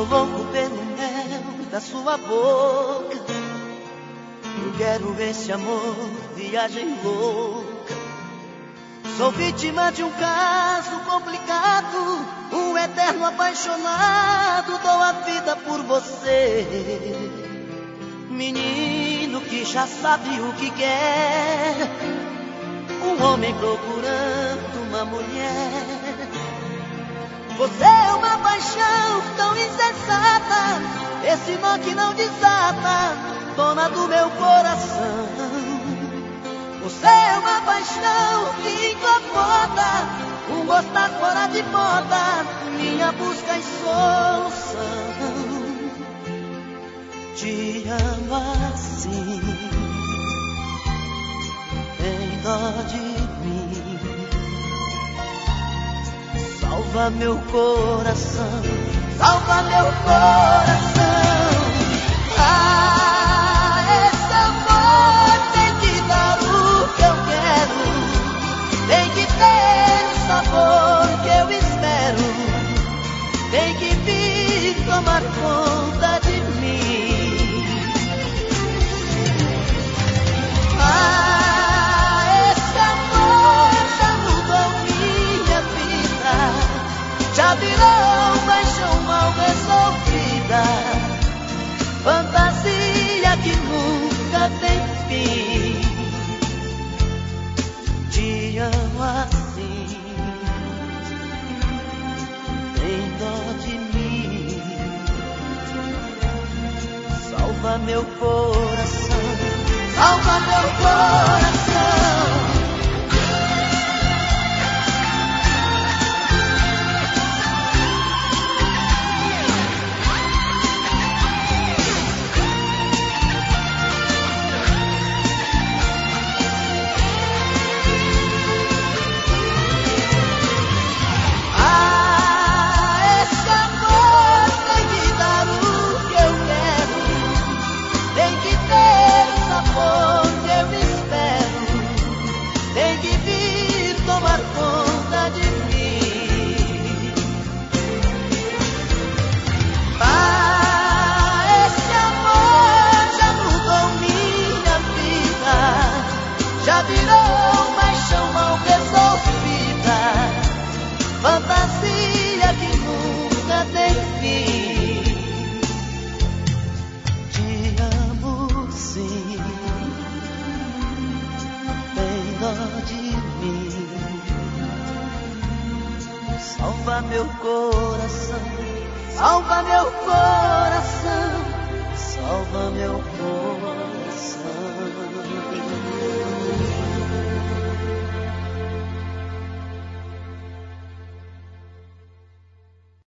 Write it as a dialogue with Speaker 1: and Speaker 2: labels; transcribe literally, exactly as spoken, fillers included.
Speaker 1: louco pelo mel da sua boca. Eu quero esse amor, viagem louca. Sou vítima de um caso complicado, um eterno apaixonado. Dou a vida por você, menino que já sabe o que quer. Um homem procurando uma mulher. Você é uma paixão tão insensata, esse nó que não desata, dona do meu coração. Você é uma paixão que incomoda, um gostar fora de moda, minha busca e solução. Te amo assim, tem dó de mim. Salva meu coração, salva meu coração. Ah, esse amor tem que dar o que eu quero, tem que ter o sabor que eu espero, tem que vir tomar conta de mim. Ah, esse amor já mudou minha vida, já virou paixão mal resolvida, fantasia que nunca tem fim. Te amo assim, tem dó de mim. Salva meu coração, salva meu coração. Fantasia que nunca tem fim. Te amo sim, tem dó de mim. Salva meu coração, salva meu coração, salva meu coração.